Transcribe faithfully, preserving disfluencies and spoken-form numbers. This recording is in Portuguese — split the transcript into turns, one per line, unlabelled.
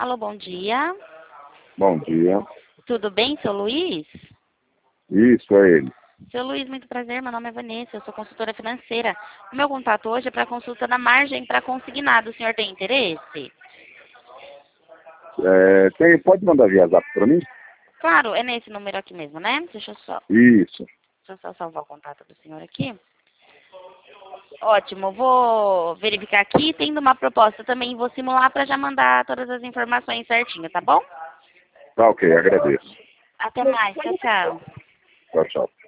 Alô, bom dia.
Bom dia.
Tudo bem, seu Luiz?
Isso, é ele.
Seu Luiz, muito prazer. Meu nome é Vanessa, eu sou consultora financeira. O meu contato hoje é para consulta na margem para consignado. O senhor tem interesse?
É, tem, pode mandar via zap para mim?
Claro, é nesse número aqui mesmo, né? Deixa eu só,
Isso.
deixa eu só salvar o contato do senhor aqui. Ótimo, vou verificar aqui. Tendo uma proposta também, vou simular para já mandar todas as informações certinho, tá bom?
Tá ok, agradeço.
Até mais, tchau, tchau.
Tchau, tchau.